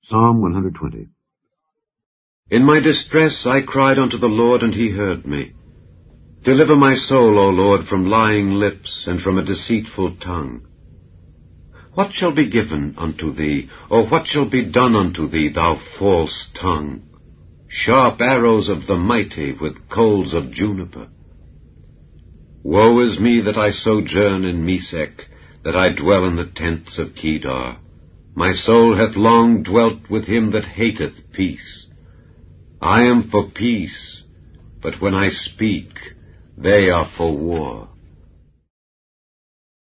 Psalm 120. In my distress I cried unto the Lord, and he heard me. Deliver my soul, O Lord, from lying lips, and from a deceitful tongue. What shall be given unto thee, or what shall be done unto thee, thou false tongue? Sharp arrows of the mighty, with coals of juniper. Woe is me that I sojourn in Mesech, that I dwell in the tents of Kedar. My soul hath long dwelt with him that hateth peace. I am for peace, but when I speak, they are for war.